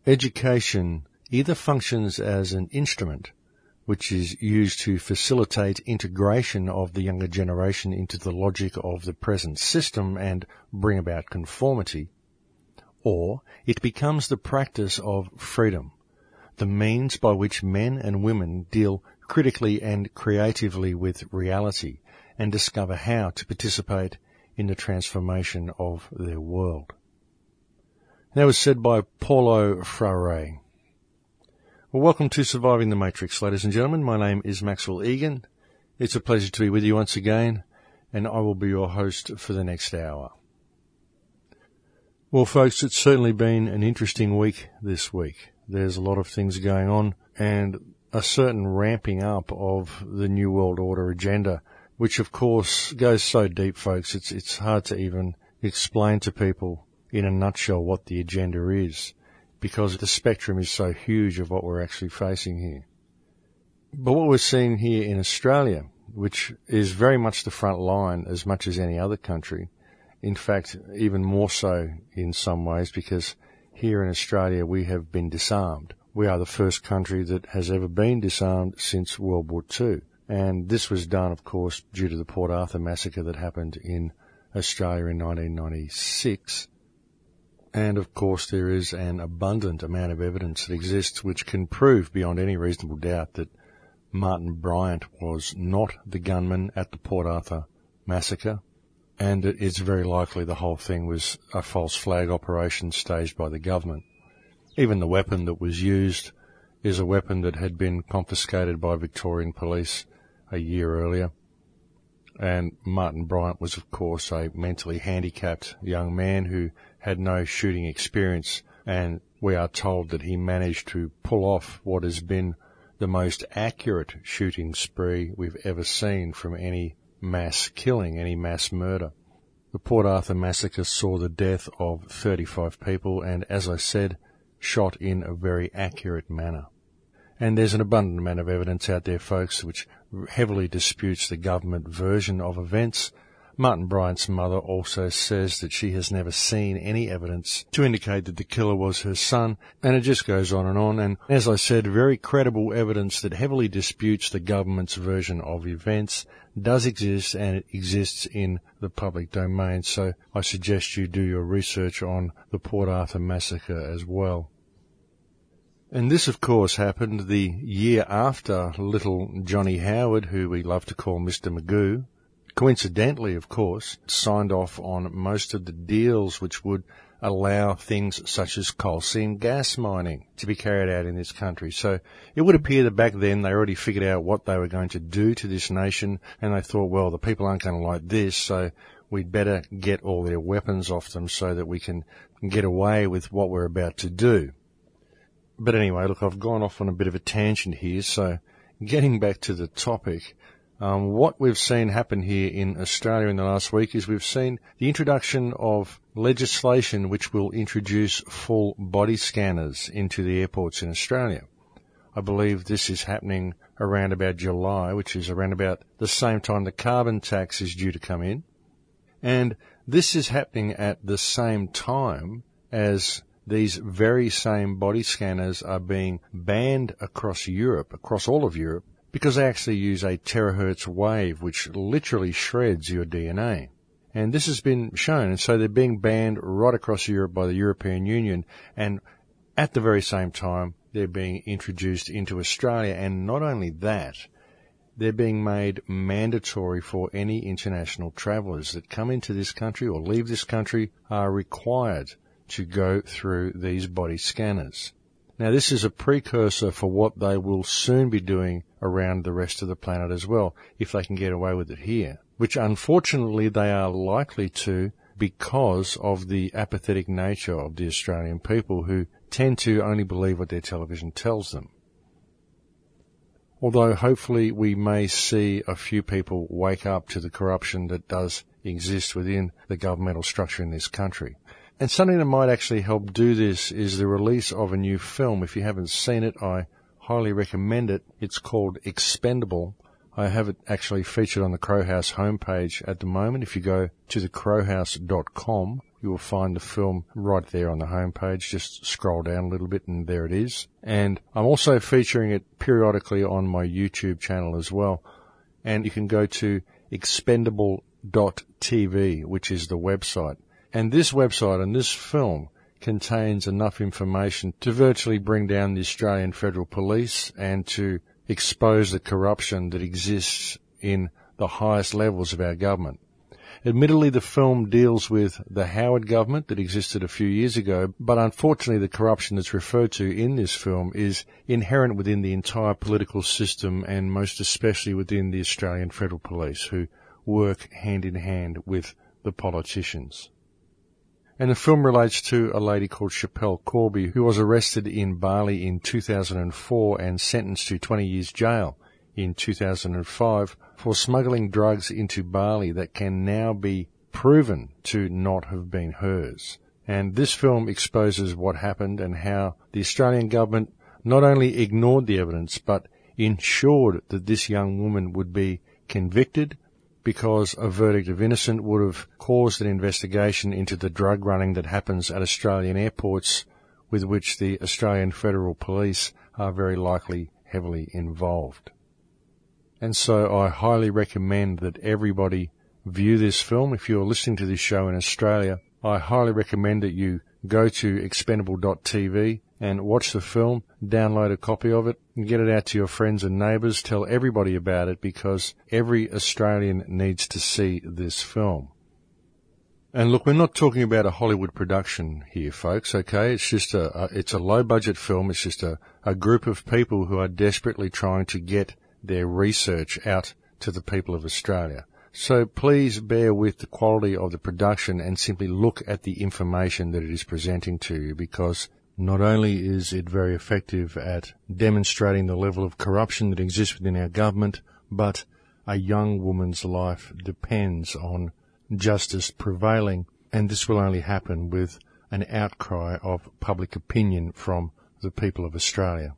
Education either functions as an instrument which is used to facilitate integration of the younger generation into the logic of the present system and bring about conformity, or it becomes the practice of freedom, the means by which men and women deal critically and creatively with reality and discover how to participate in the transformation of their world. That was said by Paulo Freire. Well, welcome to Surviving the Matrix, ladies and gentlemen. My name is Maxwell Egan. It's a pleasure to be with you once again, and I will be your host for the next hour. Well, folks, it's certainly been an interesting week this week. There's a lot of things going on and a certain ramping up of the New World Order agenda, which, of course, goes so deep, folks, it's hard to even explain to people in a nutshell what the agenda is, because the spectrum is so huge of what we're actually facing here. But what we're seeing here in Australia, which is very much the front line as much as any other country, in fact, even more so in some ways, because here in Australia we have been disarmed. We are the first country that has ever been disarmed since World War II. And this was done, of course, due to the Port Arthur massacre that happened in Australia in 1996. And, of course, there is an abundant amount of evidence that exists which can prove beyond any reasonable doubt that Martin Bryant was not the gunman at the Port Arthur massacre, and that it's very likely the whole thing was a false flag operation staged by the government. Even the weapon that was used is a weapon that had been confiscated by Victorian police a year earlier. And Martin Bryant was, of course, a mentally handicapped young man who had no shooting experience, and we are told that he managed to pull off what has been the most accurate shooting spree we've ever seen from any mass killing, any mass murder. The Port Arthur massacre saw the death of 35 people and, as I said, shot in a very accurate manner. And there's an abundant amount of evidence out there, folks, which heavily disputes the government version of events. Martin Bryant's mother also says that she has never seen any evidence to indicate that the killer was her son, and it just goes on. And as I said, very credible evidence that heavily disputes the government's version of events does exist, and it exists in the public domain. So I suggest you do your research on the Port Arthur massacre as well. And this, of course, happened the year after little Johnny Howard, who we love to call Mr. Magoo, coincidentally, of course, signed off on most of the deals which would allow things such as coal seam gas mining to be carried out in this country. So it would appear that back then they already figured out what they were going to do to this nation, and they thought, well, the people aren't going to like this, so we'd better get all their weapons off them so that we can get away with what we're about to do. But anyway, look, I've gone off on a bit of a tangent here, so getting back to the topic, what we've seen happen here in Australia in the last week is we've seen the introduction of legislation which will introduce full body scanners into the airports in Australia. I believe this is happening around about July, which is around about the same time the carbon tax is due to come in. And this is happening at the same time as these very same body scanners are being banned across Europe, across all of Europe, because they actually use a terahertz wave which literally shreds your DNA. And this has been shown, and so they're being banned right across Europe by the European Union, and at the very same time they're being introduced into Australia. And not only that, they're being made mandatory for any international travellers that come into this country or leave this country are required to go through these body scanners. Now, this is a precursor for what they will soon be doing around the rest of the planet as well, if they can get away with it here, which unfortunately they are likely to because of the apathetic nature of the Australian people, who tend to only believe what their television tells them. Although hopefully we may see a few people wake up to the corruption that does exist within the governmental structure in this country. And something that might actually help do this is the release of a new film. If you haven't seen it, I highly recommend it. It's called Expendable. I have it actually featured on the Crowhouse homepage at the moment. If you go to thecrowhouse.com, you will find the film right there on the homepage. Just scroll down a little bit and there it is. And I'm also featuring it periodically on my YouTube channel as well. And you can go to expendable.tv, which is the website. And this website and this film contains enough information to virtually bring down the Australian Federal Police and to expose the corruption that exists in the highest levels of our government. Admittedly, the film deals with the Howard government that existed a few years ago, but unfortunately the corruption that's referred to in this film is inherent within the entire political system and most especially within the Australian Federal Police, who work hand in hand with the politicians. And the film relates to a lady called Schapelle Corby, who was arrested in Bali in 2004 and sentenced to 20 years jail in 2005 for smuggling drugs into Bali that can now be proven to not have been hers. And this film exposes what happened and how the Australian government not only ignored the evidence but ensured that this young woman would be convicted, because a verdict of innocent would have caused an investigation into the drug running that happens at Australian airports, with which the Australian Federal Police are very likely heavily involved. And so I highly recommend that everybody view this film. If you're listening to this show in Australia, I highly recommend that you go to expendable.tv and watch the film, download a copy of it, and get it out to your friends and neighbours. Tell everybody about it, because every Australian needs to see this film. And look, we're not talking about a Hollywood production here, folks, okay? It's just it's a low-budget film. It's just a group of people who are desperately trying to get their research out to the people of Australia. So please bear with the quality of the production and simply look at the information that it is presenting to you, because not only is it very effective at demonstrating the level of corruption that exists within our government, but a young woman's life depends on justice prevailing, and this will only happen with an outcry of public opinion from the people of Australia.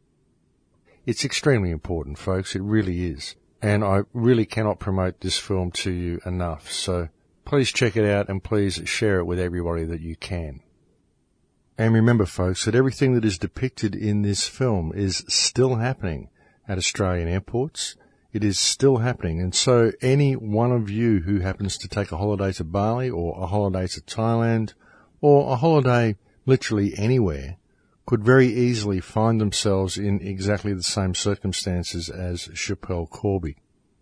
It's extremely important, folks. It really is. And I really cannot promote this film to you enough. So please check it out and please share it with everybody that you can. And remember, folks, that everything that is depicted in this film is still happening at Australian airports. It is still happening. And so any one of you who happens to take a holiday to Bali or a holiday to Thailand or a holiday literally anywhere could very easily find themselves in exactly the same circumstances as Schapelle Corby.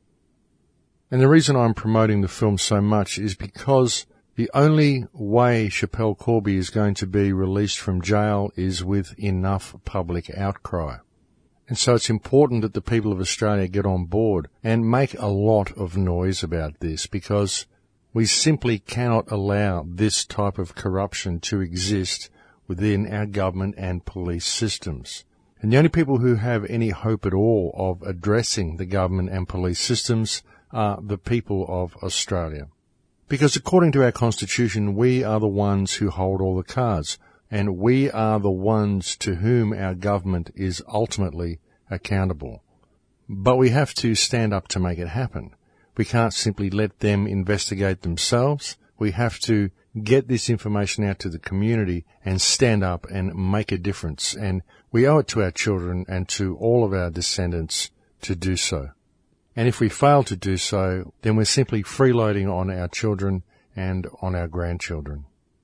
And the reason I'm promoting the film so much is because the only way Schapelle Corby is going to be released from jail is with enough public outcry. And so it's important that the people of Australia get on board and make a lot of noise about this, because we simply cannot allow this type of corruption to exist within our government and police systems. And the only people who have any hope at all of addressing the government and police systems are the people of Australia. Because according to our Constitution, we are the ones who hold all the cards, and we are the ones to whom our government is ultimately accountable. But we have to stand up to make it happen. We can't simply let them investigate themselves. We have to get this information out to the community and stand up and make a difference. And we owe it to our children and to all of our descendants to do so. And if we fail to do so, then we're simply freeloading on our children and on our grandchildren.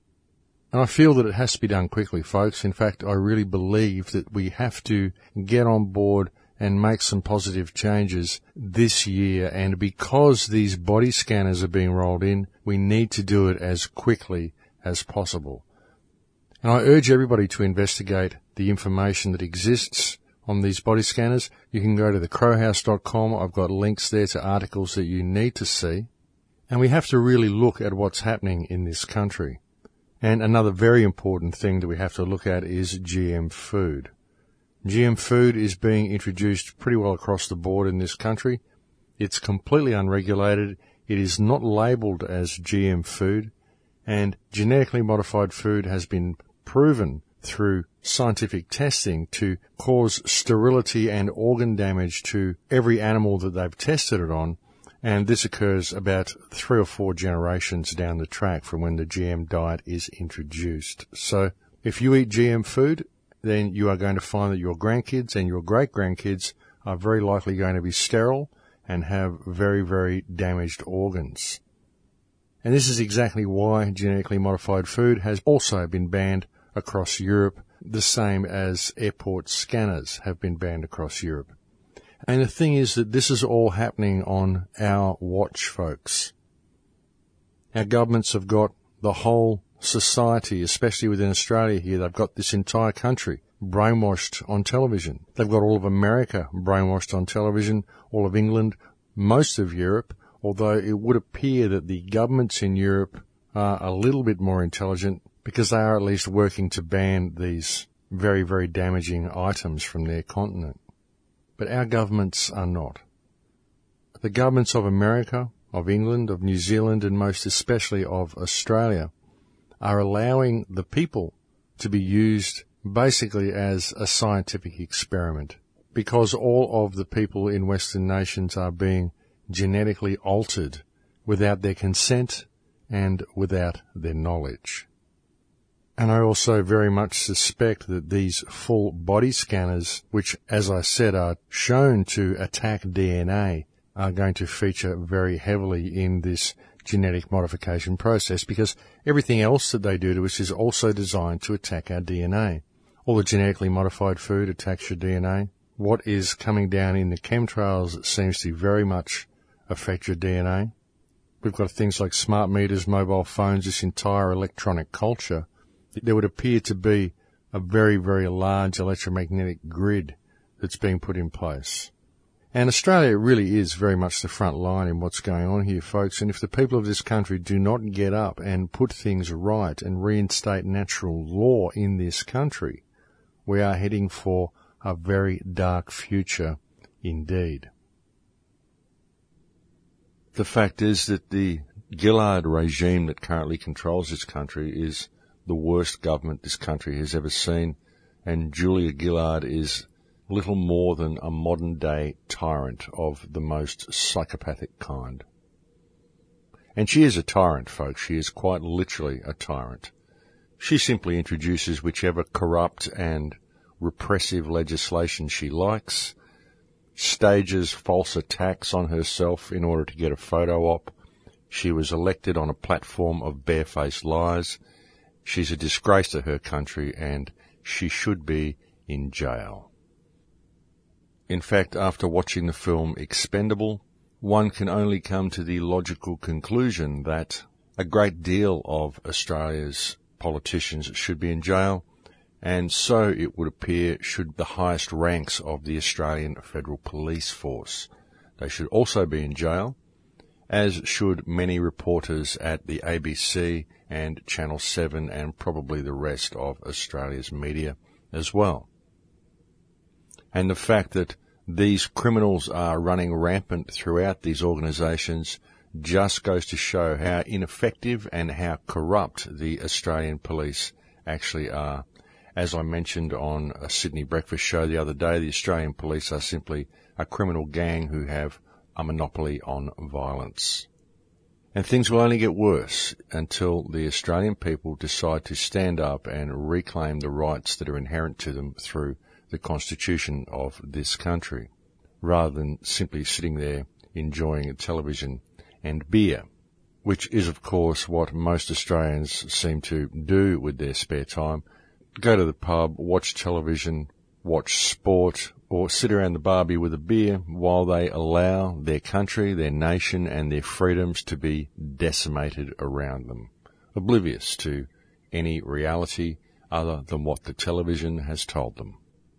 And I feel that it has to be done quickly, folks. In fact, I really believe that we have to get on board and make some positive changes this year. And because these body scanners are being rolled in, we need to do it as quickly as possible. And I urge everybody to investigate the information that exists on these body scanners. You can go to thecrowhouse.com. I've got links there to articles that you need to see. And we have to really look at what's happening in this country. And another very important thing that we have to look at is GM food. GM food is being introduced pretty well across the board in this country. It's completely unregulated. It is not labelled as GM food. And genetically modified food has been proven through scientific testing to cause sterility and organ damage to every animal that they've tested it on. And this occurs about 3 or 4 generations down the track from when the GM diet is introduced. So if you eat GM food, then you are going to find that your grandkids and your great-grandkids are very likely going to be sterile and have very, very damaged organs. And this is exactly why genetically modified food has also been banned across Europe, the same as airport scanners have been banned across Europe. And the thing is that this is all happening on our watch, folks. Our governments have got the whole society, especially within Australia here, they've got this entire country brainwashed on television. They've got all of America brainwashed on television, all of England, most of Europe, although it would appear that the governments in Europe are a little bit more intelligent because they are at least working to ban these very, very damaging items from their continent. But our governments are not. The governments of America, of England, of New Zealand, and most especially of Australia are allowing the people to be used basically as a scientific experiment, because all of the people in Western nations are being genetically altered without their consent and without their knowledge. And I also very much suspect that these full body scanners, which, as I said, are shown to attack DNA, are going to feature very heavily in this genetic modification process, because everything else that they do to us is also designed to attack our DNA. All the genetically modified food attacks your DNA. What is coming down in the chemtrails seems to very much affect your DNA. We've got things like smart meters, mobile phones, this entire electronic culture. There would appear to be a very, very large electromagnetic grid that's being put in place. And Australia really is very much the front line in what's going on here, folks. And if the people of this country do not get up and put things right and reinstate natural law in this country, we are heading for a very dark future indeed. The fact is that the Gillard regime that currently controls this country is the worst government this country has ever seen, and Julia Gillard is little more than a modern-day tyrant of the most psychopathic kind. And she is a tyrant, folks. She is quite literally a tyrant. She simply introduces whichever corrupt and repressive legislation she likes, stages false attacks on herself in order to get a photo op. She was elected on a platform of barefaced lies. She's a disgrace to her country, and she should be in jail. In fact, after watching the film Expendable, one can only come to the logical conclusion that a great deal of Australia's politicians should be in jail, and so it would appear should the highest ranks of the Australian Federal Police Force. They should also be in jail, as should many reporters at the ABC and Channel 7 and probably the rest of Australia's media as well. And the fact that these criminals are running rampant throughout these organisations just goes to show how ineffective and how corrupt the Australian police actually are. As I mentioned on a Sydney Breakfast show the other day, the Australian police are simply a criminal gang who have a monopoly on violence. And things will only get worse until the Australian people decide to stand up and reclaim the rights that are inherent to them through the constitution of this country, rather than simply sitting there enjoying television and beer, which is, of course, what most Australians seem to do with their spare time. Go to the pub, watch television, watch sport, or sit around the barbie with a beer while they allow their country, their nation, and their freedoms to be decimated around them, oblivious to any reality other than what the television has told them.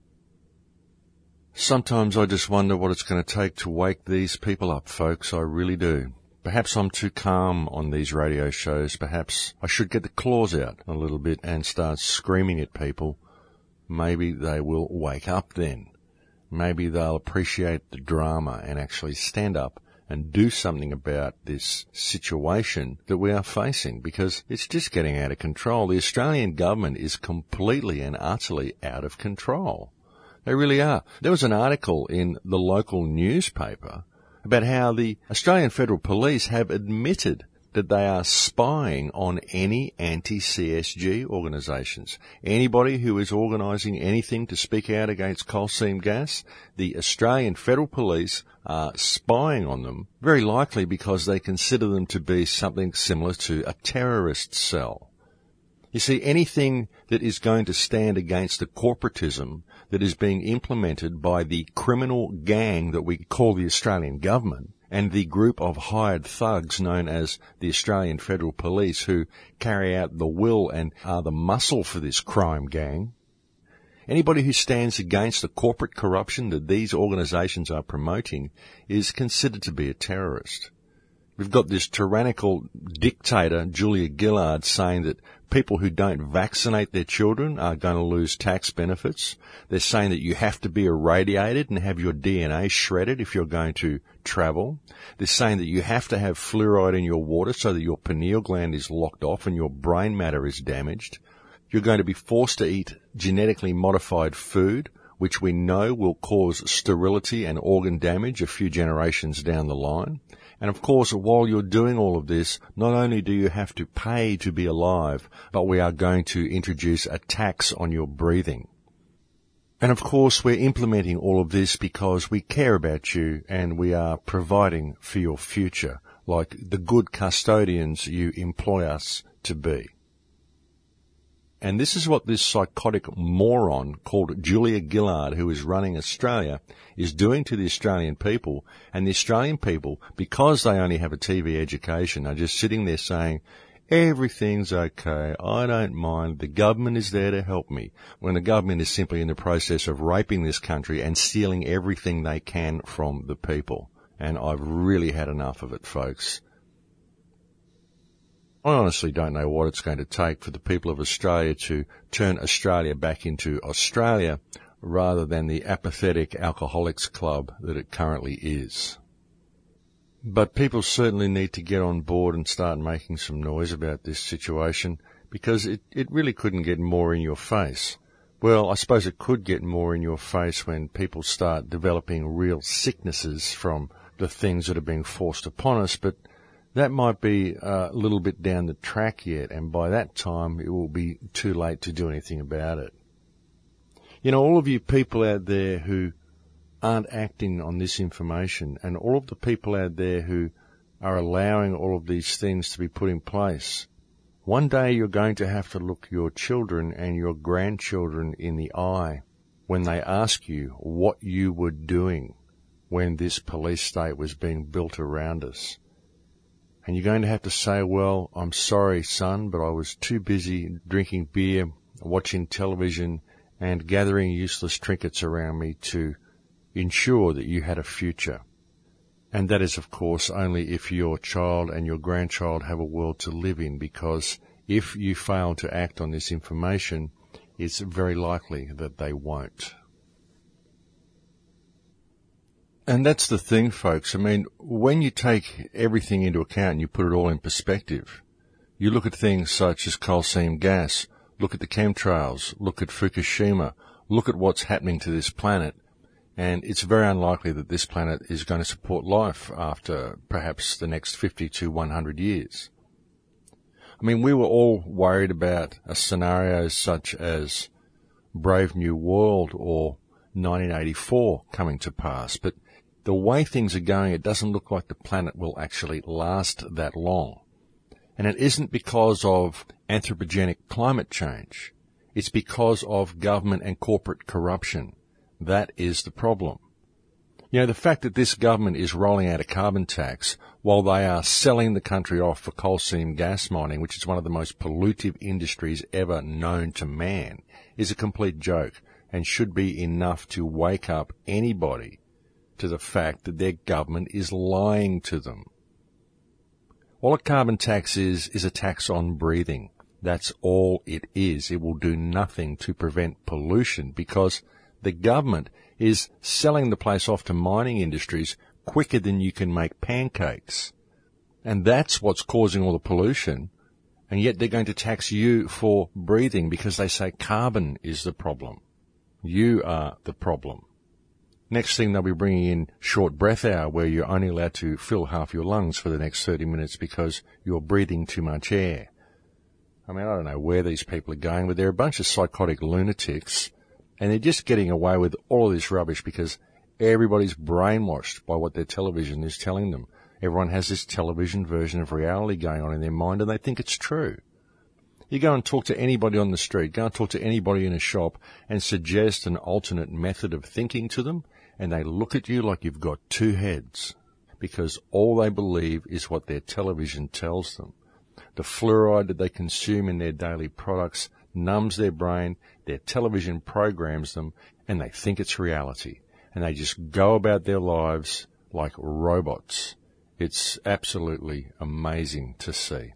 Sometimes I just wonder what it's going to take to wake these people up, folks. I really do. Perhaps I'm too calm on these radio shows. Perhaps I should get the claws out a little bit and start screaming at people. Maybe they will wake up then. Maybe they'll appreciate the drama and actually stand up and do something about this situation that we are facing, because it's just getting out of control. The Australian government is completely and utterly out of control. They really are. There was an article in the local newspaper about how the Australian Federal Police have admitted that they are spying on any anti-CSG organisations. Anybody who is organising anything to speak out against coal seam gas, the Australian Federal Police are spying on them, very likely because they consider them to be something similar to a terrorist cell. You see, anything that is going to stand against the corporatism that is being implemented by the criminal gang that we call the Australian government, and the group of hired thugs known as the Australian Federal Police who carry out the will and are the muscle for this crime gang. Anybody who stands against the corporate corruption that these organisations are promoting is considered to be a terrorist. We've got this tyrannical dictator, Julia Gillard, saying that people who don't vaccinate their children are going to lose tax benefits. They're saying that you have to be irradiated and have your DNA shredded if you're going to travel. They're saying that you have to have fluoride in your water so that your pineal gland is locked off and your brain matter is damaged. You're going to be forced to eat genetically modified food, which we know will cause sterility and organ damage a few generations down the line. And of course, while you're doing all of this, not only do you have to pay to be alive, but we are going to introduce a tax on your breathing. And of course, we're implementing all of this because we care about you and we are providing for your future, like the good custodians you employ us to be. And this is what this psychotic moron called Julia Gillard, who is running Australia, is doing to the Australian people. And the Australian people, because they only have a TV education, are just sitting there saying, everything's okay, I don't mind, the government is there to help me, when the government is simply in the process of raping this country and stealing everything they can from the people. And I've really had enough of it, folks. I honestly don't know what it's going to take for the people of Australia to turn Australia back into Australia rather than the apathetic alcoholics club that it currently is. But people certainly need to get on board and start making some noise about this situation because it really couldn't get more in your face. Well, I suppose it could get more in your face when people start developing real sicknesses from the things that are being forced upon us, but that might be a little bit down the track yet, and by that time it will be too late to do anything about it. You know, all of you people out there who aren't acting on this information, and all of the people out there who are allowing all of these things to be put in place, one day you're going to have to look your children and your grandchildren in the eye when they ask you what you were doing when this police state was being built around us. And you're going to have to say, well, I'm sorry, son, but I was too busy drinking beer, watching television, and gathering useless trinkets around me to ensure that you had a future. And that is, of course, only if your child and your grandchild have a world to live in, because if you fail to act on this information, it's very likely that they won't. And that's the thing, folks. I mean, when you take everything into account and you put it all in perspective, you look at things such as coal seam gas, look at the chemtrails, look at Fukushima, look at what's happening to this planet, and it's very unlikely that this planet is going to support life after perhaps the next 50 to 100 years. I mean, we were all worried about a scenario such as Brave New World or 1984 coming to pass, but the way things are going, it doesn't look like the planet will actually last that long. And it isn't because of anthropogenic climate change. It's because of government and corporate corruption. That is the problem. You know, the fact that this government is rolling out a carbon tax while they are selling the country off for coal seam gas mining, which is one of the most pollutive industries ever known to man, is a complete joke and should be enough to wake up anybody to the fact that their government is lying to them. All a carbon tax is a tax on breathing. That's all it is. It will do nothing to prevent pollution because the government is selling the place off to mining industries quicker than you can make pancakes. And that's what's causing all the pollution. And yet they're going to tax you for breathing because they say carbon is the problem. You are the problem. Next thing, they'll be bringing in short breath hour, where you're only allowed to fill half your lungs for the next 30 minutes because you're breathing too much air. I mean, I don't know where these people are going, but they're a bunch of psychotic lunatics, and they're just getting away with all of this rubbish because everybody's brainwashed by what their television is telling them. Everyone has this television version of reality going on in their mind, and they think it's true. You go and talk to anybody on the street, go and talk to anybody in a shop and suggest an alternate method of thinking to them, and they look at you like you've got two heads, because all they believe is what their television tells them. The fluoride that they consume in their daily products numbs their brain, their television programs them, and they think it's reality. And they just go about their lives like robots. It's absolutely amazing to see.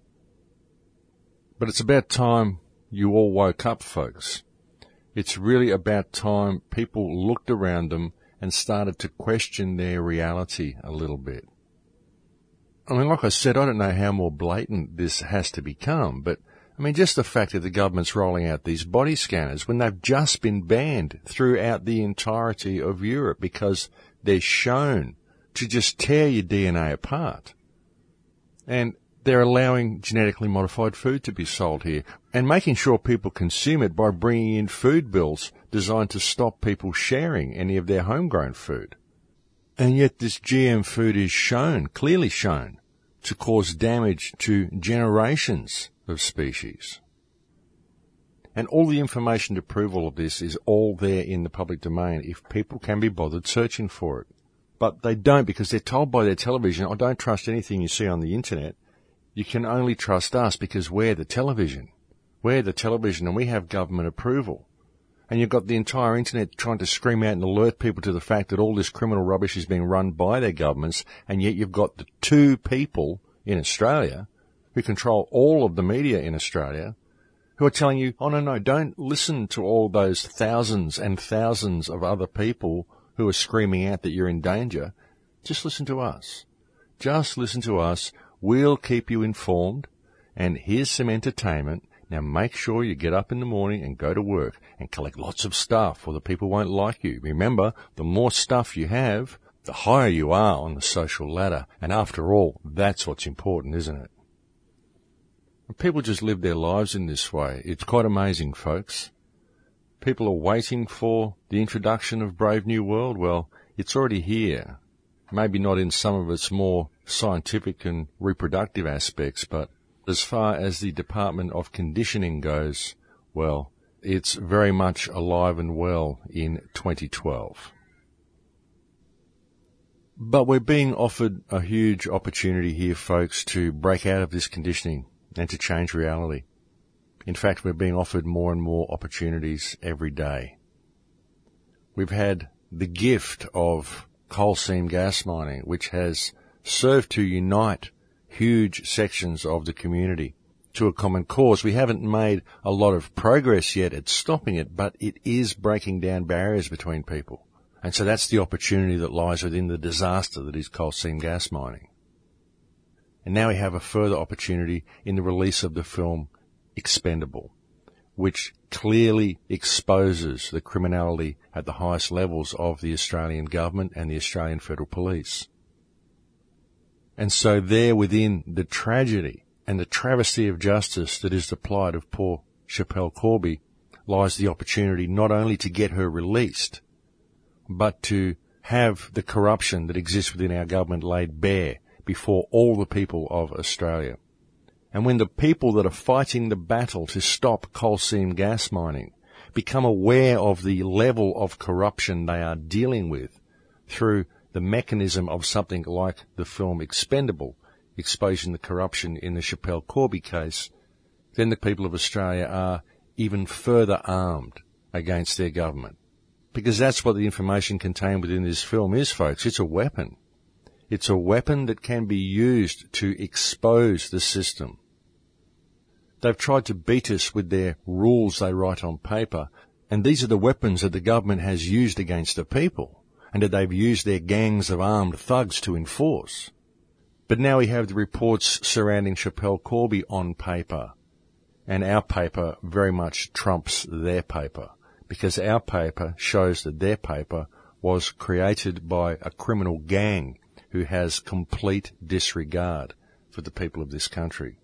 But it's about time you all woke up, folks. It's really about time people looked around them and started to question their reality a little bit. I mean, like I said, I don't know how more blatant this has to become, but I mean, just the fact that the government's rolling out these body scanners when they've just been banned throughout the entirety of Europe because they're shown to just tear your DNA apart. And they're allowing genetically modified food to be sold here and making sure people consume it by bringing in food bills designed to stop people sharing any of their homegrown food. And yet this GM food is shown, clearly shown, to cause damage to generations of species. And all the information to prove all of this is all there in the public domain if people can be bothered searching for it. But they don't, because they're told by their television, "I don't trust anything you see on the internet. You can only trust us because we're the television. We're the television and we have government approval." And you've got the entire internet trying to scream out and alert people to the fact that all this criminal rubbish is being run by their governments, and yet you've got the two people in Australia who control all of the media in Australia who are telling you, "Oh, no, don't listen to all those thousands and thousands of other people who are screaming out that you're in danger. Just listen to us. Just listen to us. We'll keep you informed, and here's some entertainment. Now make sure you get up in the morning and go to work and collect lots of stuff, or the people won't like you. Remember, the more stuff you have, the higher you are on the social ladder. And after all, that's what's important, isn't it?" And people just live their lives in this way. It's quite amazing, folks. People are waiting for the introduction of Brave New World. Well, it's already here. Maybe not in some of its more scientific and reproductive aspects, but as far as the Department of Conditioning goes, well, it's very much alive and well in 2012. But we're being offered a huge opportunity here, folks, to break out of this conditioning and to change reality. In fact, we're being offered more and more opportunities every day. We've had the gift of coal seam gas mining, which has served to unite huge sections of the community to a common cause. We haven't made a lot of progress yet at stopping it, but it is breaking down barriers between people. And so that's the opportunity that lies within the disaster that is coal seam gas mining. And now we have a further opportunity in the release of the film Expendable, which clearly exposes the criminality at the highest levels of the Australian government and the Australian Federal Police. And so there within the tragedy and the travesty of justice that is the plight of poor Schapelle Corby lies the opportunity not only to get her released, but to have the corruption that exists within our government laid bare before all the people of Australia. And when the people that are fighting the battle to stop coal seam gas mining become aware of the level of corruption they are dealing with through the mechanism of something like the film Expendable, exposing the corruption in the Schapelle Corby case, then the people of Australia are even further armed against their government. Because that's what the information contained within this film is, folks. It's a weapon. It's a weapon that can be used to expose the system. They've tried to beat us with their rules they write on paper, and these are the weapons that the government has used against the people, and that they've used their gangs of armed thugs to enforce. But now we have the reports surrounding Schapelle Corby on paper, and our paper very much trumps their paper, because our paper shows that their paper was created by a criminal gang who has complete disregard for the people of this country.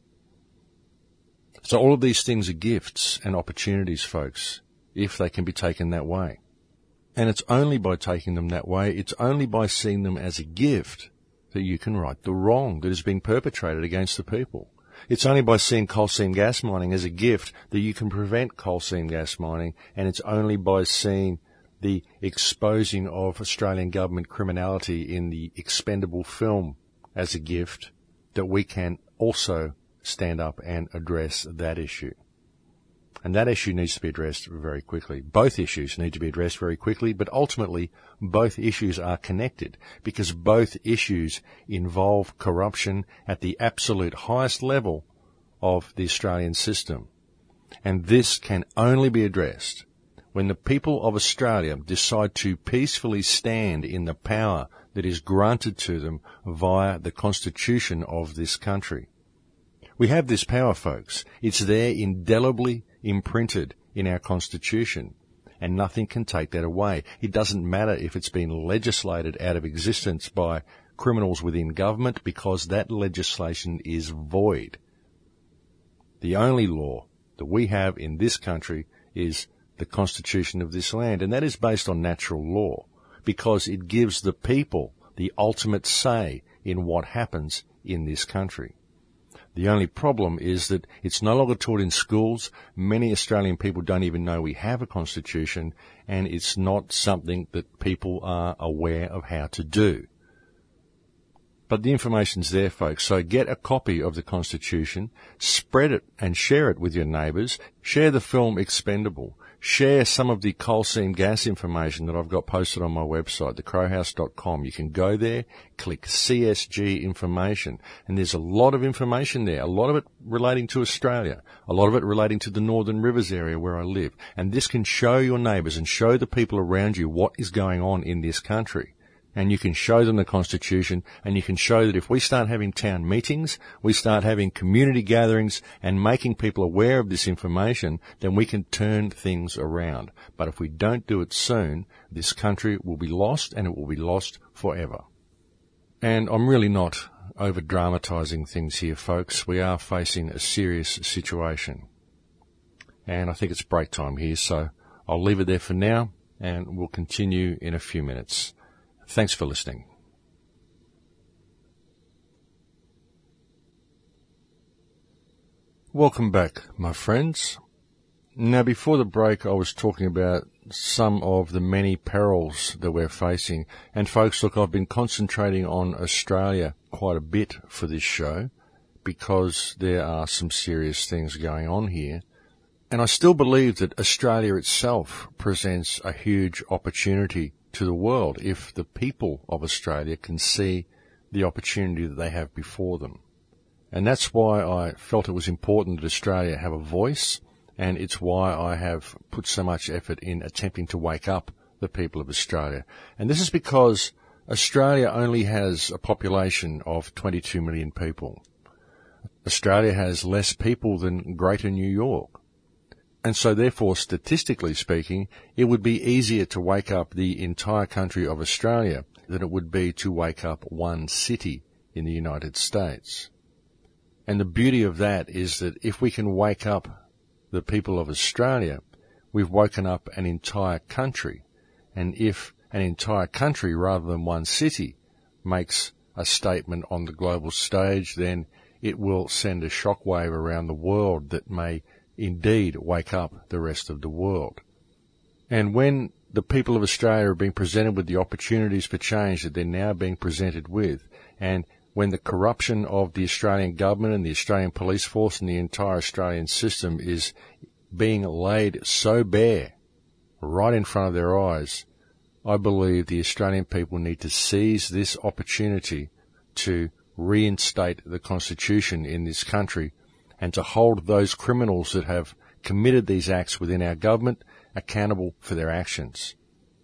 So all of these things are gifts and opportunities, folks, if they can be taken that way. And it's only by taking them that way, it's only by seeing them as a gift that you can right the wrong that is being perpetrated against the people. It's only by seeing coal seam gas mining as a gift that you can prevent coal seam gas mining, and it's only by seeing the exposing of Australian government criminality in the Expendable film as a gift that we can also stand up and address that issue. And that issue needs to be addressed very quickly. Both issues need to be addressed very quickly, but ultimately both issues are connected because both issues involve corruption at the absolute highest level of the Australian system. And this can only be addressed when the people of Australia decide to peacefully stand in the power that is granted to them via the Constitution of this country. We have this power, folks. It's there indelibly imprinted in our Constitution, and nothing can take that away. It doesn't matter if it's been legislated out of existence by criminals within government, because that legislation is void. The only law that we have in this country is the Constitution of this land, and that is based on natural law, because it gives the people the ultimate say in what happens in this country. The only problem is that it's no longer taught in schools. Many Australian people don't even know we have a constitution, and it's not something that people are aware of how to do. But the information's there, folks, so get a copy of the Constitution, spread it and share it with your neighbours, share the film Expendable, share some of the coal seam gas information that I've got posted on my website, thecrowhouse.com. You can go there, click CSG information, and there's a lot of information there, a lot of it relating to Australia, a lot of it relating to the Northern Rivers area where I live. And this can show your neighbours and show the people around you what is going on in this country. And you can show them the Constitution, and you can show that if we start having town meetings, we start having community gatherings and making people aware of this information, then we can turn things around. But if we don't do it soon, this country will be lost, and it will be lost forever. And I'm really not over-dramatising things here, folks. We are facing a serious situation. And I think it's break time here, so I'll leave it there for now, and we'll continue in a few minutes. Thanks for listening. Welcome back, my friends. Now, before the break, I was talking about some of the many perils that we're facing. And folks, look, I've been concentrating on Australia quite a bit for this show because there are some serious things going on here. And I still believe that Australia itself presents a huge opportunity to the world if the people of Australia can see the opportunity that they have before them. And that's why I felt it was important that Australia have a voice, and it's why I have put so much effort in attempting to wake up the people of Australia. And this is because Australia only has a population of 22 million people. Australia has less people than Greater New York. And so therefore, statistically speaking, it would be easier to wake up the entire country of Australia than it would be to wake up one city in the United States. And the beauty of that is that if we can wake up the people of Australia, we've woken up an entire country. And if an entire country rather than one city makes a statement on the global stage, then it will send a shockwave around the world that may indeed wake up the rest of the world. And when the people of Australia are being presented with the opportunities for change that they're now being presented with, and when the corruption of the Australian government and the Australian police force and the entire Australian system is being laid so bare right in front of their eyes, I believe the Australian people need to seize this opportunity to reinstate the Constitution in this country and to hold those criminals that have committed these acts within our government accountable for their actions.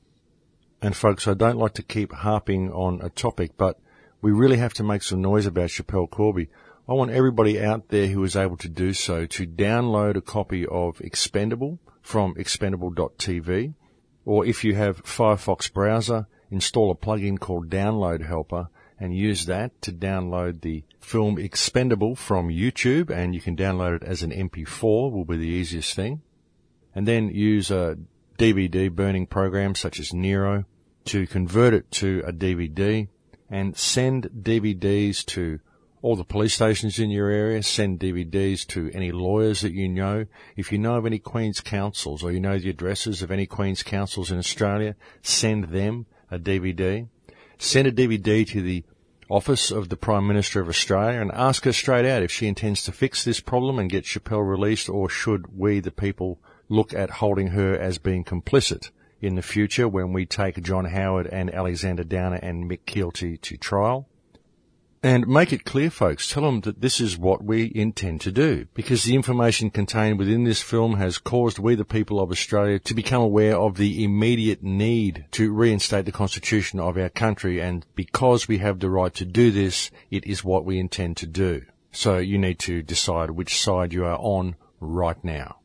And folks, I don't like to keep harping on a topic, but we really have to make some noise about Schapelle Corby. I want everybody out there who is able to do so to download a copy of Expendable from expendable.tv, Or if you have Firefox browser, install a plugin called Download Helper and use that to download the film Expendable from YouTube, and you can download it as an MP4, will be the easiest thing. And then use a DVD burning program such as Nero to convert it to a DVD, and send DVDs to all the police stations in your area, send DVDs to any lawyers that you know. If you know of any Queen's Counsels or you know the addresses of any Queen's Counsels in Australia, send them a DVD. Send a DVD to the office of the Prime Minister of Australia and ask her straight out if she intends to fix this problem and get Schapelle released, or should we, the people, look at holding her as being complicit in the future when we take John Howard and Alexander Downer and Mick Keelty to trial. And make it clear, folks, tell them that this is what we intend to do, because the information contained within this film has caused we, the people of Australia, to become aware of the immediate need to reinstate the Constitution of our country, and because we have the right to do this, it is what we intend to do. So you need to decide which side you are on right now.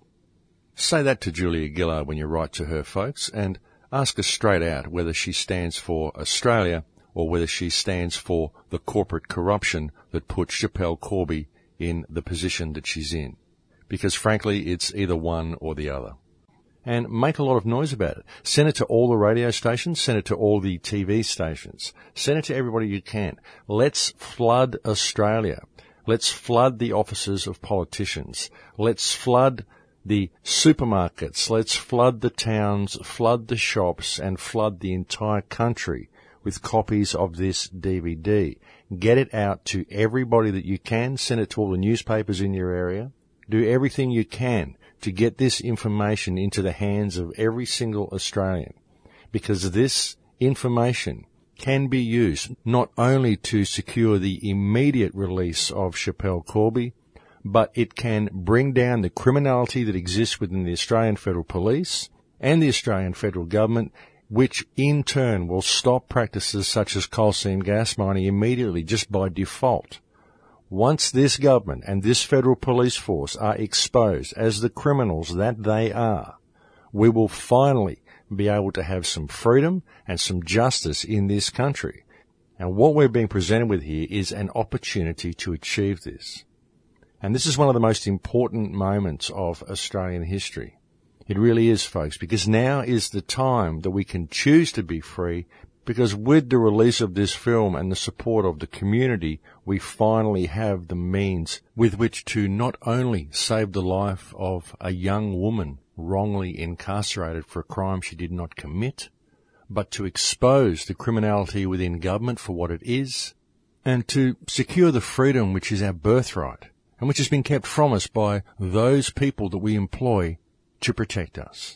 Say that to Julia Gillard when you write to her, folks, and ask her straight out whether she stands for Australia or whether she stands for the corporate corruption that put Schapelle Corby in the position that she's in. Because frankly, it's either one or the other. And make a lot of noise about it. Send it to all the radio stations, send it to all the TV stations, send it to everybody you can. Let's flood Australia. Let's flood the offices of politicians. Let's flood the supermarkets. Let's flood the towns, flood the shops, and flood the entire country with copies of this DVD. Get it out to everybody that you can. Send it to all the newspapers in your area. Do everything you can to get this information into the hands of every single Australian, because this information can be used not only to secure the immediate release of Schapelle Corby, but it can bring down the criminality that exists within the Australian Federal Police and the Australian Federal Government, which in turn will stop practices such as coal seam gas mining immediately, just by default. Once this government and this federal police force are exposed as the criminals that they are, we will finally be able to have some freedom and some justice in this country. And what we're being presented with here is an opportunity to achieve this. And this is one of the most important moments of Australian history. It really is, folks, because now is the time that we can choose to be free, because with the release of this film and the support of the community, we finally have the means with which to not only save the life of a young woman wrongly incarcerated for a crime she did not commit, but to expose the criminality within government for what it is, and to secure the freedom which is our birthright, and which has been kept from us by those people that we employ to protect us.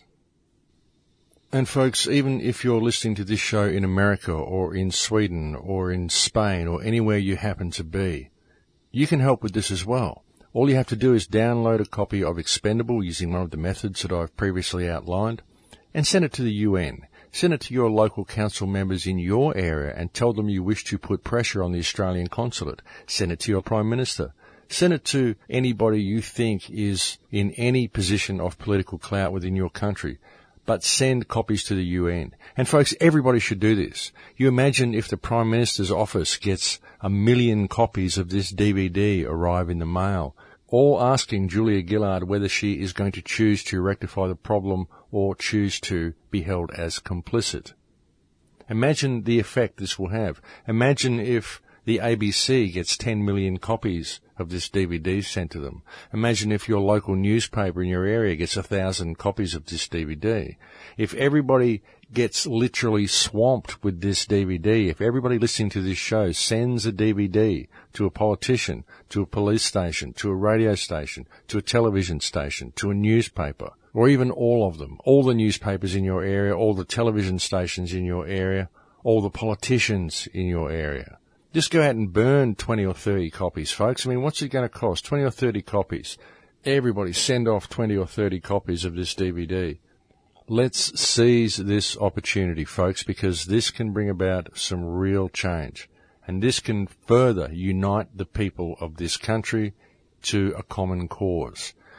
And folks, even if you're listening to this show in America or in Sweden or in Spain or anywhere you happen to be, you can help with this as well. All you have to do is download a copy of Expendable using one of the methods that I've previously outlined and send it to the UN. Send it to your local council members in your area and tell them you wish to put pressure on the Australian consulate. Send it to your Prime Minister. Send it to anybody you think is in any position of political clout within your country. But send copies to the UN. And folks, everybody should do this. You imagine if the Prime Minister's office gets 1 million copies of this DVD arrive in the mail, all asking Julia Gillard whether she is going to choose to rectify the problem or choose to be held as complicit. Imagine the effect this will have. Imagine if the ABC gets 10 million copies of this DVD sent to them. Imagine if your local newspaper in your area gets 1,000 copies of this DVD. If everybody gets literally swamped with this DVD, if everybody listening to this show sends a DVD to a politician, to a police station, to a radio station, to a television station, to a newspaper, or even all of them, all the newspapers in your area, all the television stations in your area, all the politicians in your area, just go out and burn 20 or 30 copies, folks. I mean, what's it going to cost? 20 or 30 copies. Everybody send off 20 or 30 copies of this DVD. Let's seize this opportunity, folks, because this can bring about some real change. And this can further unite the people of this country to a common cause.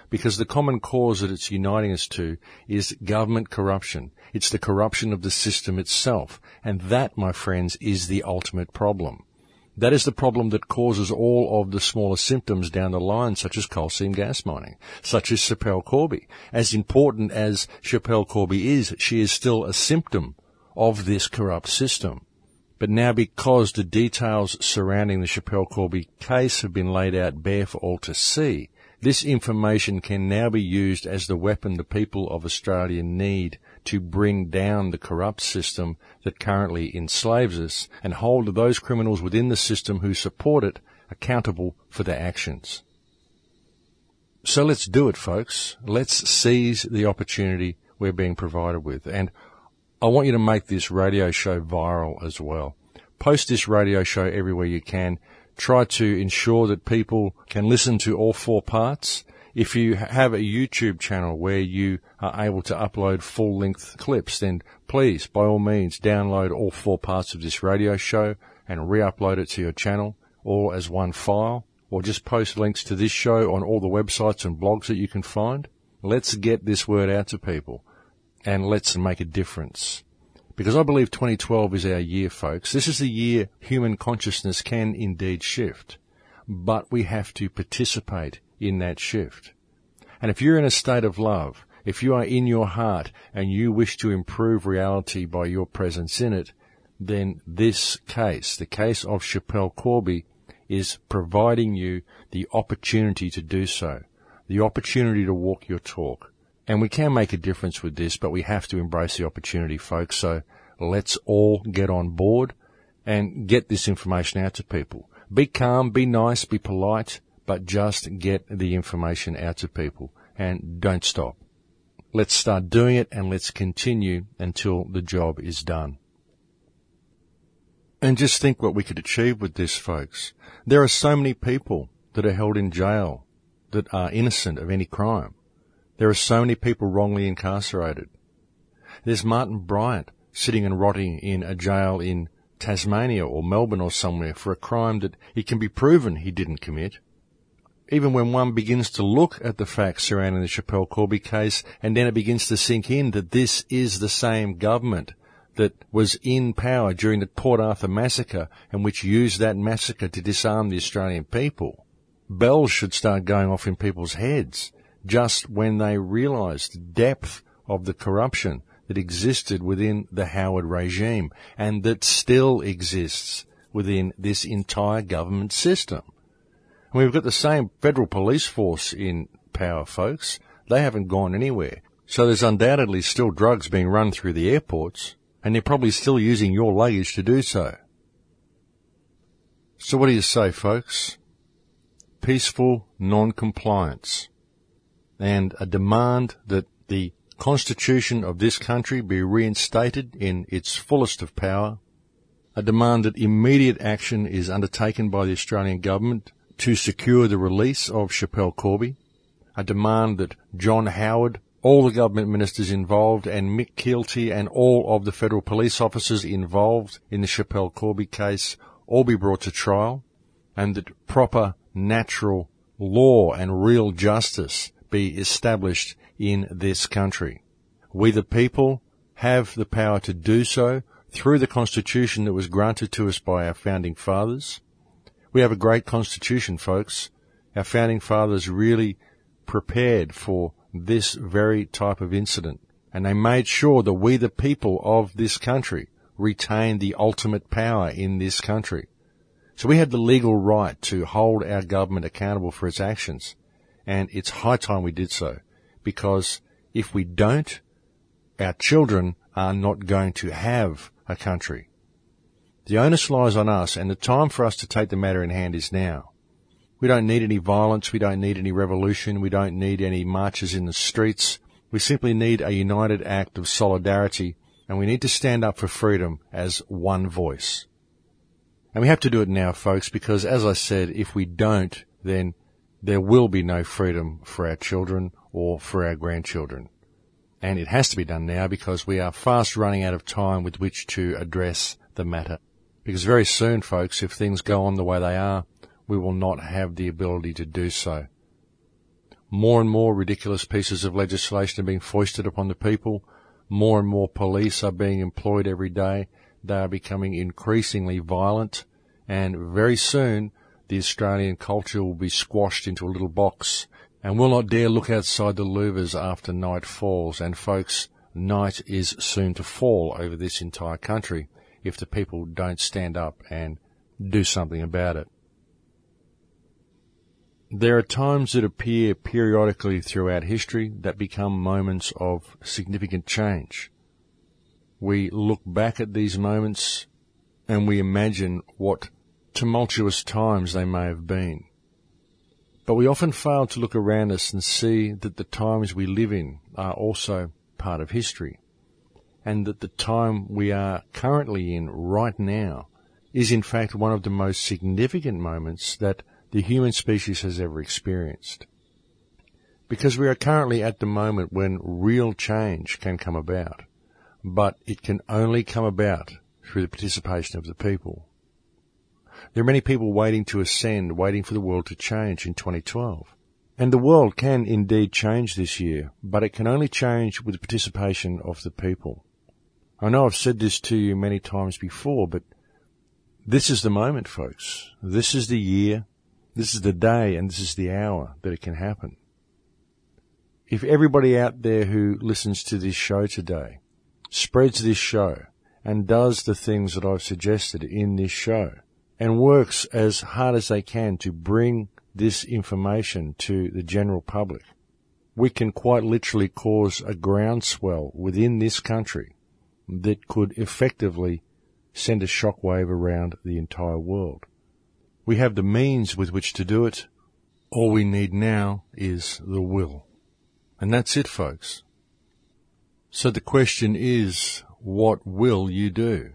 because the common cause that it's uniting us to is government corruption. It's the corruption of the system itself. And that, my friends, is the ultimate problem. That is the problem that causes all of the smaller symptoms down the line, such as coal seam gas mining, such as Schapelle Corby. As important as Schapelle Corby is, she is still a symptom of this corrupt system. But now, because the details surrounding the Schapelle Corby case have been laid out bare for all to see, this information can now be used as the weapon the people of Australia need to bring down the corrupt system that currently enslaves us and hold those criminals within the system who support it accountable for their actions. So let's do it, folks. Let's seize the opportunity we're being provided with. And I want you to make this radio show viral as well. Post this radio show everywhere you can. Try to ensure that people can listen to all 4 parts. If you have a YouTube channel where you are able to upload full-length clips, then please, by all means, download all 4 parts of this radio show and re-upload it to your channel, all as one file, or just post links to this show on all the websites and blogs that you can find. Let's get this word out to people, and let's make a difference. Because I believe 2012 is our year, folks. This is the year human consciousness can indeed shift. But we have to participate in that shift. And if you're in a state of love, if you are in your heart and you wish to improve reality by your presence in it, then this case, the case of Schapelle Corby, is providing you the opportunity to do so, the opportunity to walk your talk. And we can make a difference with this, but we have to embrace the opportunity, folks. So let's all get on board and get this information out to people. Be calm, be nice, be polite, but just get the information out to people and don't stop. Let's start doing it and let's continue until the job is done. And just think what we could achieve with this, folks. There are so many people that are held in jail that are innocent of any crime. There are so many people wrongly incarcerated. There's Martin Bryant sitting and rotting in a jail in Tasmania or Melbourne or somewhere for a crime that it can be proven he didn't commit. Even when one begins to look at the facts surrounding the Schapelle Corby case, and then it begins to sink in that this is the same government that was in power during the Port Arthur massacre and which used that massacre to disarm the Australian people, bells should start going off in people's heads just when they realise the depth of the corruption that existed within the Howard regime and that still exists within this entire government system. And we've got the same federal police force in power, folks. They haven't gone anywhere. So there's undoubtedly still drugs being run through the airports, and they're probably still using your luggage to do so. So what do you say, folks? Peaceful non-compliance and a demand that the Constitution of this country be reinstated in its fullest of power, a demand that immediate action is undertaken by the Australian government to secure the release of Schapelle Corby, a demand that John Howard, all the government ministers involved, and Mick Keelty and all of the federal police officers involved in the Schapelle Corby case all be brought to trial, and that proper, natural law and real justice be established in this country. We the people have the power to do so through the Constitution that was granted to us by our founding fathers. We have a great Constitution, folks. Our founding fathers really prepared for this very type of incident, and they made sure that we the people of this country retain the ultimate power in this country. So we have the legal right to hold our government accountable for its actions, and it's high time we did so, because if we don't, our children are not going to have a country. The onus lies on us, and the time for us to take the matter in hand is now. We don't need any violence, we don't need any revolution, we don't need any marches in the streets. We simply need a united act of solidarity, and we need to stand up for freedom as one voice. And we have to do it now, folks, because as I said, if we don't, then there will be no freedom for our children or for our grandchildren. And it has to be done now because we are fast running out of time with which to address the matter. Because very soon, folks, if things go on the way they are, we will not have the ability to do so. More and more ridiculous pieces of legislation are being foisted upon the people. More and more police are being employed every day. They are becoming increasingly violent, and very soon the Australian culture will be squashed into a little box and will not dare look outside the louvers after night falls. And folks, night is soon to fall over this entire country if the people don't stand up and do something about it. There are times that appear periodically throughout history that become moments of significant change. We look back at these moments and we imagine what tumultuous times they may have been. But we often fail to look around us and see that the times we live in are also part of history, and that the time we are currently in right now is in fact one of the most significant moments that the human species has ever experienced. Because we are currently at the moment when real change can come about, but it can only come about through the participation of the people. There are many people waiting to ascend, waiting for the world to change in 2012. And the world can indeed change this year, but it can only change with the participation of the people. I know I've said this to you many times before, but this is the moment, folks. This is the year, this is the day, and this is the hour that it can happen. If everybody out there who listens to this show today spreads this show and does the things that I've suggested in this show and works as hard as they can to bring this information to the general public, we can quite literally cause a groundswell within this country that could effectively send a shockwave around the entire world. We have the means with which to do it. All we need now is the will. And that's it, folks. So the question is, what will you do?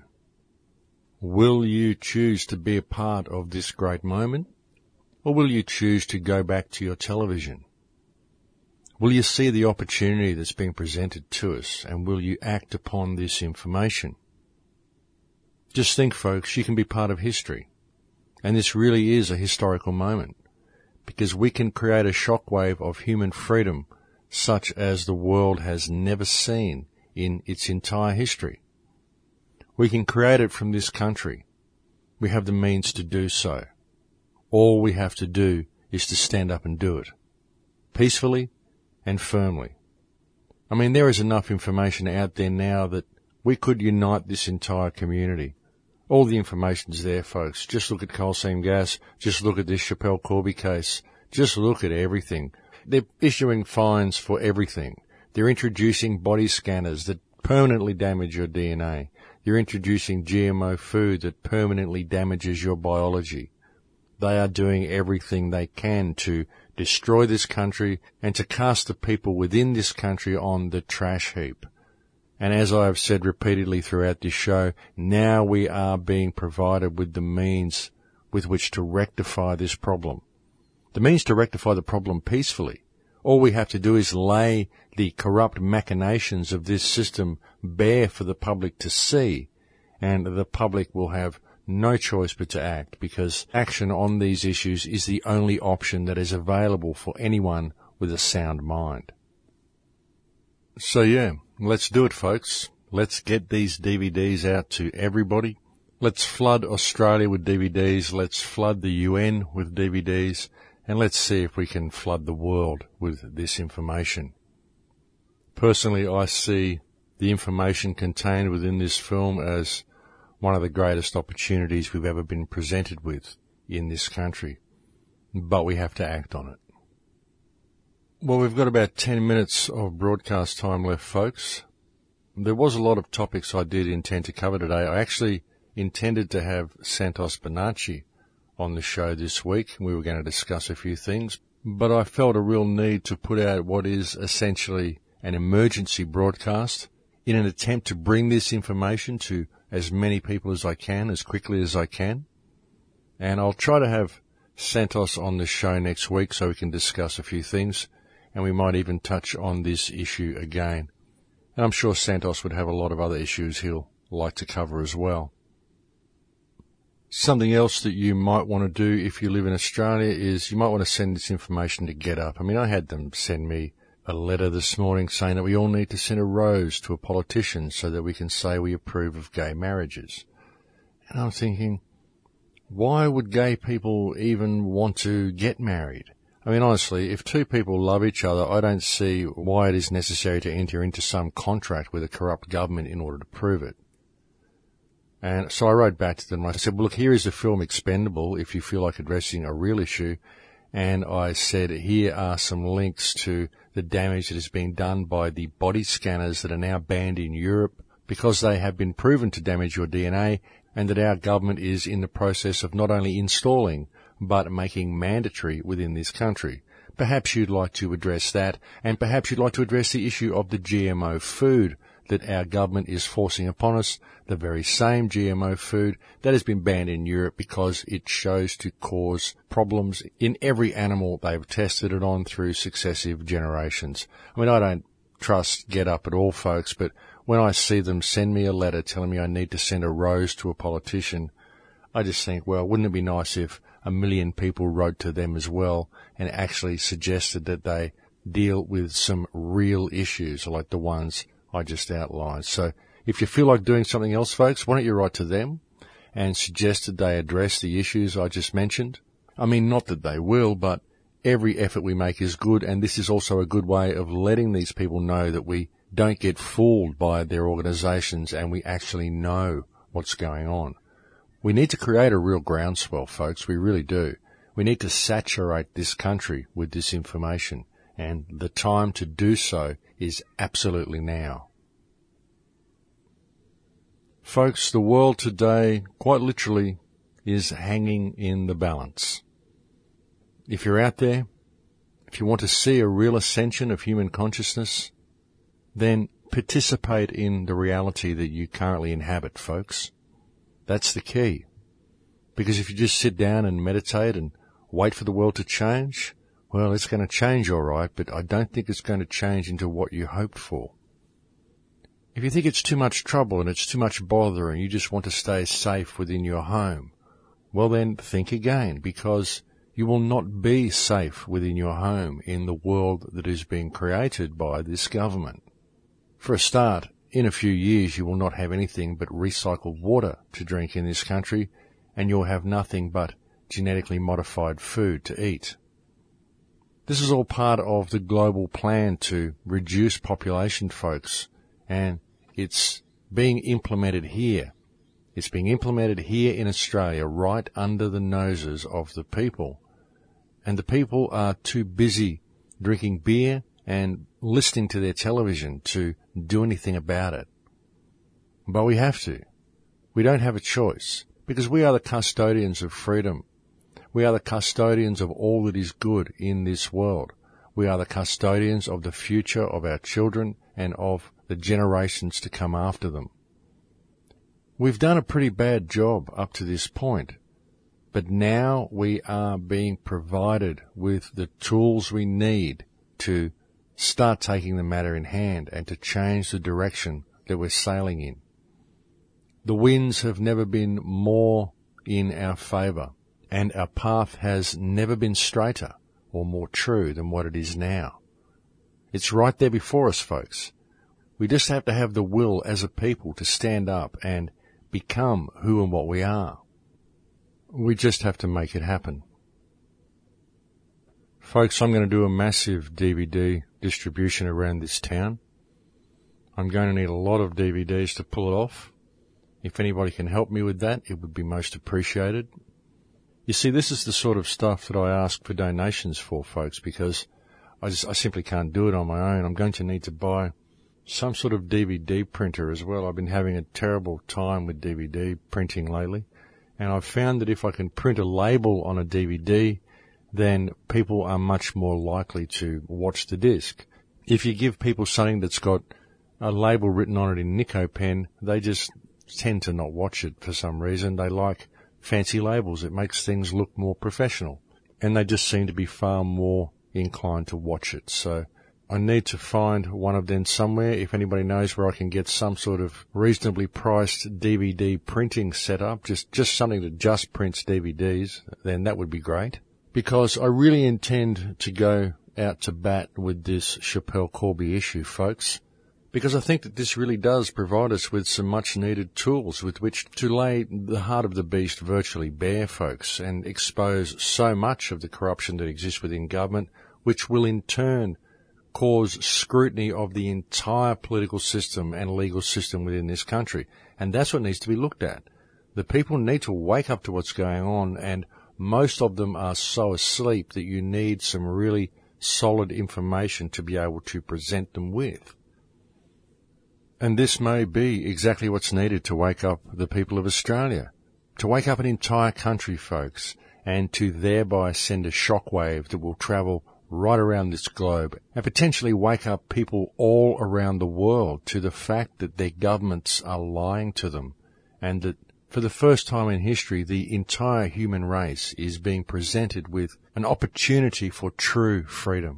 Will you choose to be a part of this great moment? Or will you choose to go back to your television? Will you see the opportunity that's being presented to us, and will you act upon this information? Just think, folks, you can be part of history. And this really is a historical moment, because we can create a shockwave of human freedom such as the world has never seen in its entire history. We can create it from this country. We have the means to do so. All we have to do is to stand up and do it, peacefully and firmly. I mean, there is enough information out there now that we could unite this entire community. All the information's there, folks. Just look at coal seam gas. Just look at this Schapelle Corby case. Just look at everything. They're issuing fines for everything. They're introducing body scanners that permanently damage your DNA. They're introducing GMO food that permanently damages your biology. They are doing everything they can to destroy this country and to cast the people within this country on the trash heap. And as I have said repeatedly throughout this show, now we are being provided with the means with which to rectify this problem. The means to rectify the problem peacefully. All we have to do is lay the corrupt machinations of this system bare for the public to see, and the public will have no choice but to act, because action on these issues is the only option that is available for anyone with a sound mind. So yeah, let's do it, folks. Let's get these DVDs out to everybody. Let's flood Australia with DVDs. Let's flood the UN with DVDs. And let's see if we can flood the world with this information. Personally, I see the information contained within this film as one of the greatest opportunities we've ever been presented with in this country. But we have to act on it. Well, we've got about 10 minutes of broadcast time left, folks. There was a lot of topics I did intend to cover today. I actually intended to have Santos Bonacci on the show this week. We were going to discuss a few things, but I felt a real need to put out what is essentially an emergency broadcast in an attempt to bring this information to as many people as I can, as quickly as I can. And I'll try to have Santos on the show next week so we can discuss a few things, and we might even touch on this issue again. And I'm sure Santos would have a lot of other issues he'll like to cover as well. Something else that you might want to do if you live in Australia is you might want to send this information to GetUp. I mean, I had them send me a letter this morning saying that we all need to send a rose to a politician so that we can say we approve of gay marriages. And I'm thinking, why would gay people even want to get married? I mean, honestly, if two people love each other, I don't see why it is necessary to enter into some contract with a corrupt government in order to prove it. And so I wrote back to them. I said, well, look, here is the film Expendable if you feel like addressing a real issue. And I said, here are some links to the damage that has been done by the body scanners that are now banned in Europe because they have been proven to damage your DNA, and that our government is in the process of not only installing but making mandatory within this country. Perhaps you'd like to address that, and perhaps you'd like to address the issue of the GMO food that our government is forcing upon us, the very same GMO food that has been banned in Europe because it shows to cause problems in every animal they've tested it on through successive generations. I mean, I don't trust GetUp at all, folks, but when I see them send me a letter telling me I need to send a rose to a politician, I just think, well, wouldn't it be nice if 1 million people wrote to them as well and actually suggested that they deal with some real issues like the ones I just outlined. So if you feel like doing something else, folks, why don't you write to them and suggest that they address the issues I just mentioned? I mean, not that they will, but every effort we make is good, and this is also a good way of letting these people know that we don't get fooled by their organisations and we actually know what's going on. We need to create a real groundswell, folks, we really do. We need to saturate this country with this information, and the time to do so is absolutely now. Folks, the world today, quite literally, is hanging in the balance. If you're out there, if you want to see a real ascension of human consciousness, then participate in the reality that you currently inhabit, folks. That's the key. Because if you just sit down and meditate and wait for the world to change, well, it's going to change all right, but I don't think it's going to change into what you hoped for. If you think it's too much trouble and it's too much bother and you just want to stay safe within your home, well then think again, because you will not be safe within your home in the world that is being created by this government. For a start, in a few years you will not have anything but recycled water to drink in this country, and you'll have nothing but genetically modified food to eat. This is all part of the global plan to reduce population, folks, and it's being implemented here. It's being implemented here in Australia, right under the noses of the people. And the people are too busy drinking beer and listening to their television to do anything about it. But we have to. We don't have a choice, because we are the custodians of freedom. We are the custodians of all that is good in this world. We are the custodians of the future of our children and of the generations to come after them. We've done a pretty bad job up to this point, but now we are being provided with the tools we need to start taking the matter in hand and to change the direction that we're sailing in. The winds have never been more in our favour, and our path has never been straighter or more true than what it is now. It's right there before us, folks. We just have to have the will as a people to stand up and become who and what we are. We just have to make it happen. Folks, I'm going to do a massive DVD distribution around this town. I'm going to need a lot of DVDs to pull it off. If anybody can help me with that, it would be most appreciated. You see, this is the sort of stuff that I ask for donations for, folks, because I simply can't do it on my own. I'm going to need to buy some sort of DVD printer as well. I've been having a terrible time with DVD printing lately, and I've found that if I can print a label on a DVD, then people are much more likely to watch the disc. If you give people something that's got a label written on it in Nico pen, they just tend to not watch it for some reason. They like fancy labels. It makes things look more professional, and they just seem to be far more inclined to watch it. So I need to find one of them somewhere. If anybody knows where I can get some sort of reasonably priced DVD printing setup, just something that just prints DVDs, then that would be great. Because I really intend to go out to bat with this Schapelle Corby issue, folks. Because I think that this really does provide us with some much needed tools with which to lay the heart of the beast virtually bare, folks, and expose so much of the corruption that exists within government, which will in turn cause scrutiny of the entire political system and legal system within this country. And that's what needs to be looked at. The people need to wake up to what's going on, and most of them are so asleep that you need some really solid information to be able to present them with. And this may be exactly what's needed to wake up the people of Australia, to wake up an entire country, folks, and to thereby send a shockwave that will travel right around this globe and potentially wake up people all around the world to the fact that their governments are lying to them, and that for the first time in history, the entire human race is being presented with an opportunity for true freedom.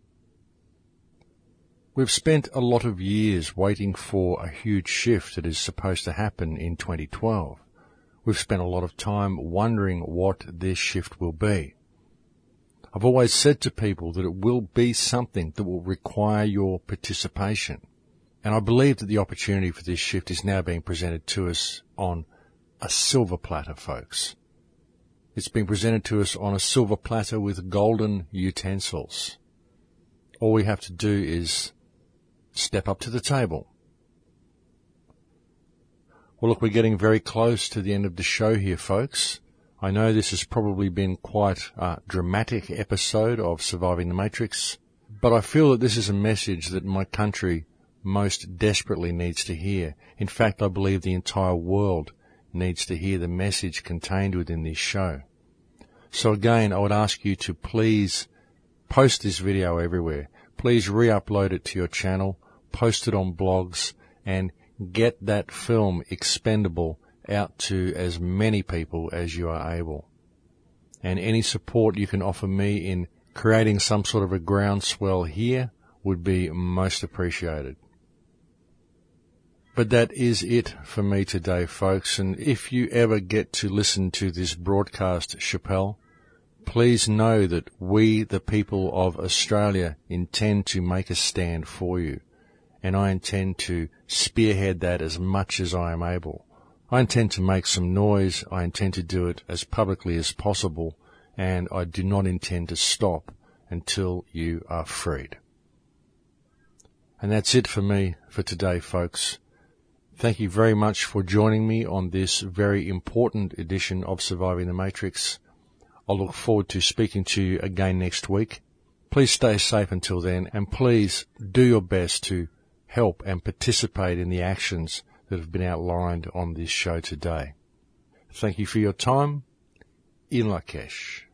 We've spent a lot of years waiting for a huge shift that is supposed to happen in 2012. We've spent a lot of time wondering what this shift will be. I've always said to people that it will be something that will require your participation. And I believe that the opportunity for this shift is now being presented to us on a silver platter, folks. It's being presented to us on a silver platter with golden utensils. All we have to do is step up to the table. Well, look, we're getting very close to the end of the show here, folks. I know this has probably been quite a dramatic episode of Surviving the Matrix, but I feel that this is a message that my country most desperately needs to hear. In fact, I believe the entire world needs to hear the message contained within this show. So again, I would ask you to please post this video everywhere. Please re-upload it to your channel, post it on blogs, and get that film expendable out to as many people as you are able. And any support you can offer me in creating some sort of a groundswell here would be most appreciated. But that is it for me today, folks. And if you ever get to listen to this broadcast, Schapelle, please know that we, the people of Australia, intend to make a stand for you. And I intend to spearhead that as much as I am able. I intend to make some noise. I intend to do it as publicly as possible. And I do not intend to stop until you are freed. And that's it for me for today, folks. Thank you very much for joining me on this very important edition of Surviving the Matrix. I look forward to speaking to you again next week. Please stay safe until then, and please do your best to help and participate in the actions that have been outlined on this show today. Thank you for your time. In Lakesh.